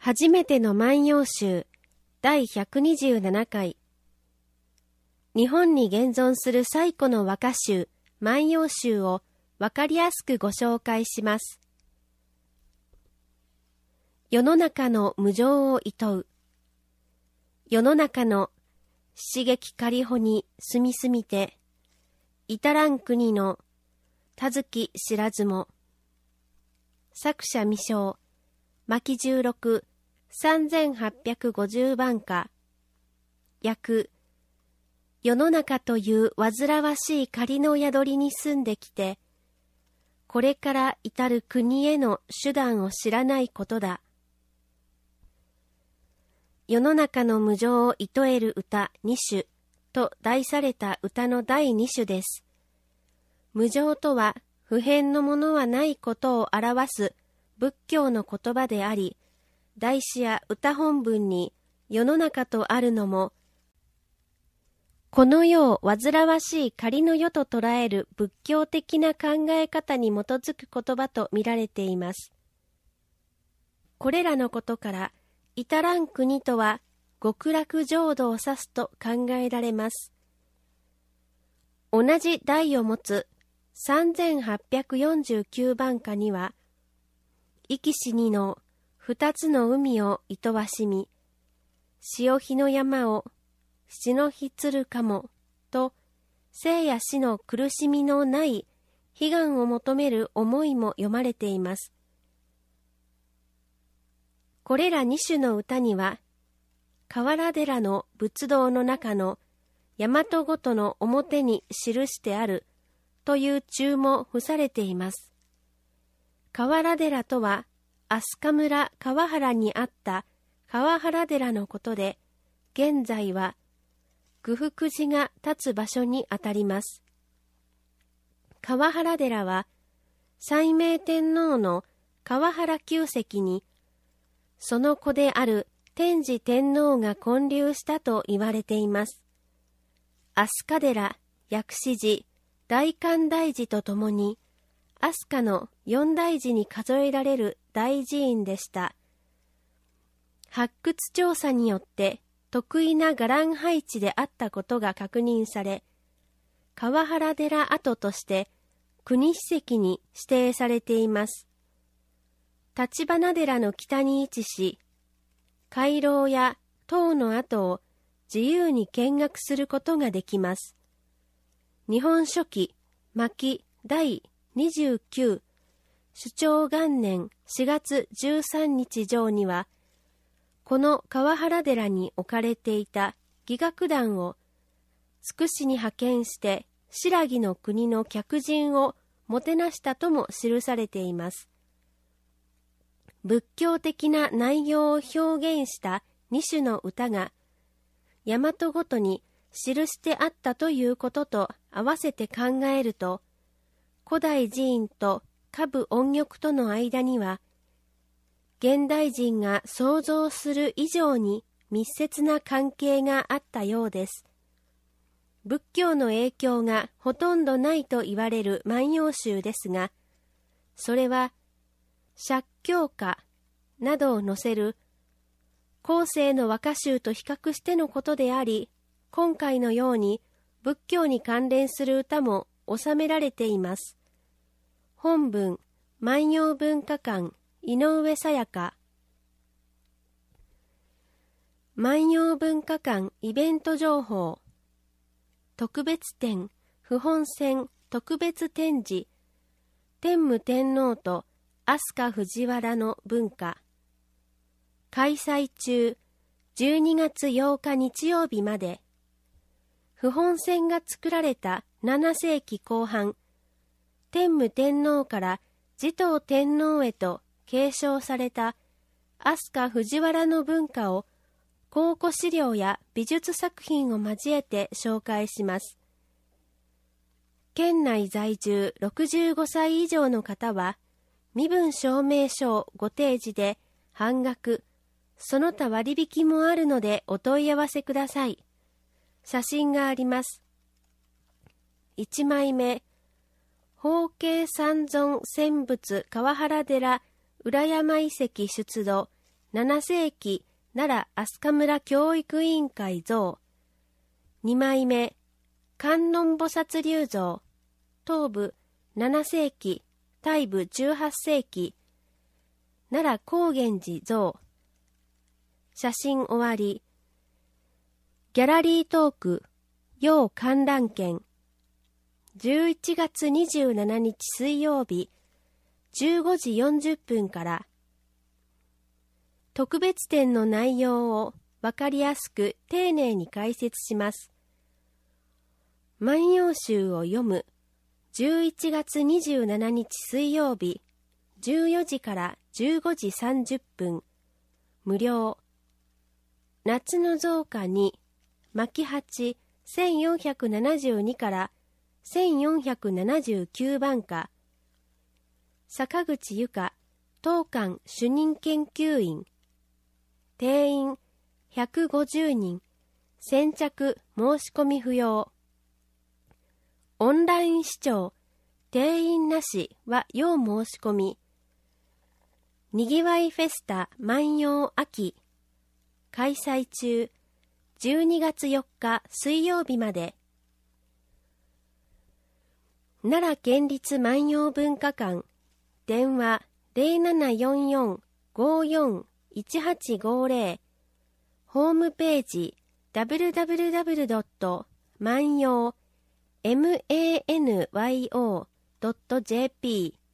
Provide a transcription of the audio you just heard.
初めての万葉集第127回。日本に現存する最古の和歌集万葉集をわかりやすくご紹介します。世の中の無常を厭う。世の中の七撃仮穂にすみすみて、至らん国のたずき知らずも。作者未詳、牧十六3850番歌。訳、世の中という煩わしい仮の宿りに住んできて、これから至る国への手段を知らないことだ。世の中の無常を厭える歌2首と題された歌の第2首です。無常とは不変のものはないことを表す仏教の言葉であり、題詩や歌本文に世の中とあるのも、この世を煩わしい仮の世と捉える仏教的な考え方に基づく言葉と見られています。これらのことから、至らん国とは極楽浄土を指すと考えられます。同じ題を持つ3849番歌には、生き死にの二つの海を厭わしみ、潮干の山を死の日つるかもと、生や死の苦しみのない悲願を求める思いも読まれています。これら2首の歌には、河原寺の仏道の中の大和ごとの表に記してあるという注も付されています。河原寺とは、飛鳥村川原にあった川原寺のことで、現在は久福寺が立つ場所にあたります。川原寺は、斉明天皇の川原旧跡に、その子である天智天皇が建立したと言われています。飛鳥寺、薬師寺、大観大寺とともに、飛鳥の四大寺に数えられる大寺院でした。発掘調査によって特異な伽藍配置であったことが確認され、川原寺跡として国史跡に指定されています。立花寺の北に位置し、回廊や塔の跡を自由に見学することができます。日本書紀巻第29主長元年4月13日上には、この川原寺に置かれていた伎楽団をつくしに派遣して新羅の国の客人をもてなしたとも記されています。仏教的な内容を表現した2首の歌が大和ごとに記してあったということと合わせて考えると、古代寺院と下部音曲との間には、現代人が想像する以上に密接な関係があったようです。仏教の影響がほとんどないと言われる万葉集ですが、それは釈教歌などを載せる後世の和歌集と比較してのことであり、今回のように仏教に関連する歌も収められています。本文、万葉文化館、井上さやか。万葉文化館イベント情報。特別展、不本選特別展示。天武天皇と飛鳥藤原の文化。開催中、12月8日日曜日まで。不本選が作られた7世紀後半、天武天皇から持統天皇へと継承された飛鳥藤原の文化を考古資料や美術作品を交えて紹介します。県内在住65歳以上の方は、身分証明書をご提示で半額、その他割引もあるのでお問い合わせください。写真があります。1枚目、法慶三尊泉仏川原寺裏山遺跡出土 7世紀奈良飛鳥村教育委員会像。2枚目、観音菩薩立像。東部7世紀、大部18世紀。奈良高源寺像。写真終わり。ギャラリートーク、要観覧券。11月27日水曜日、15時40分から。特別展の内容をわかりやすく丁寧に解説します。万葉集を読む。11月27日水曜日、14時から15時30分。無料。夏の造花に、巻八1472から1479番歌。坂口由香、当館主任研究員。定員150人。先着申し込み不要。オンライン視聴、定員なしは要申し込み。にぎわいフェスタ万葉秋。開催中。12月4日水曜日まで。奈良県立万葉文化館。電話0744-54-1850。ホームページ www.manyo.jp